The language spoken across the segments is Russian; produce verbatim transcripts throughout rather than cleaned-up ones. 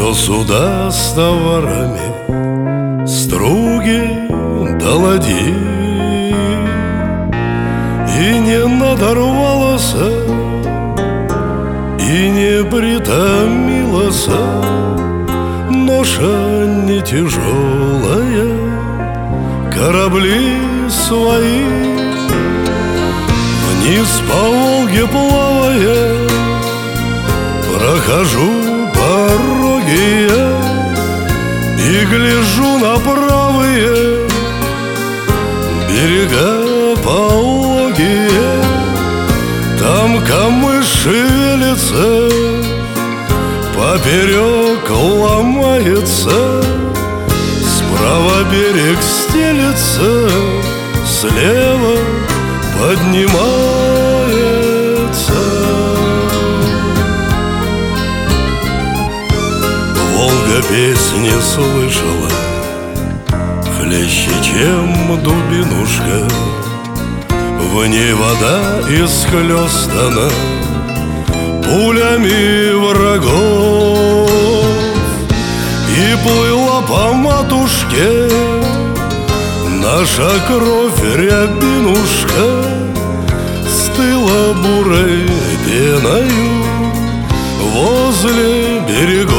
До суда с товарами, струги до ладьи, и не надорвалась, и не притомилась, ноша не тяжелая, корабли свои. Вниз по Волге плавая, прохожу пороги я и гляжу на правые берега пологие. Там камыш шевелится, поперек ломается, справа берег стелется, слева поднимается. Волга песни слышала, хлеще, чем дубинушка. В ней вода исхлёстана пулями врагов, и плыла по матушке наша кровь рябинушка, стыла бурой пеною возле берегов.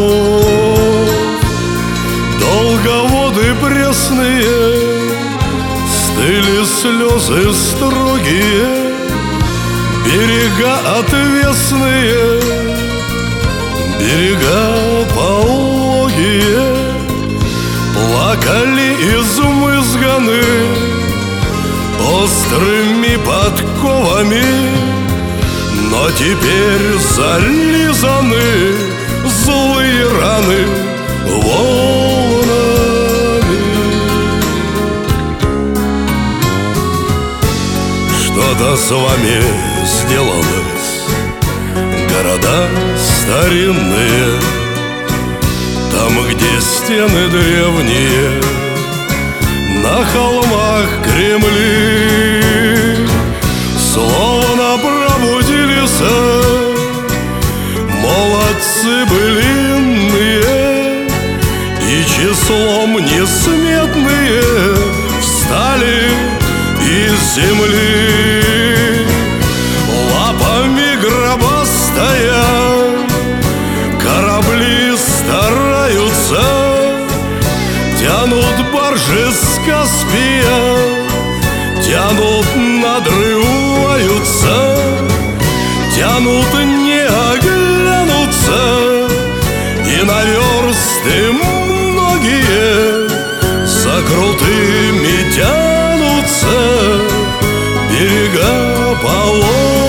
Долго воды пресные, стыли слезы строгие, берега отвесные, берега пологие. Плакали измызганы острыми подковами, но теперь зализаны злые раны волнами. Что-то с вами сделалось, города старинные, там, где стены древние, на холмах Кремли, словно пробудились молодцы былинные, и числом несметные встали из земли. Лапами гробастая корабли стараются, тянут баржи с Каспия, тянут, надрываются, тянут, не оглянутся, и на версты многие за крутыми тянутся берега полов.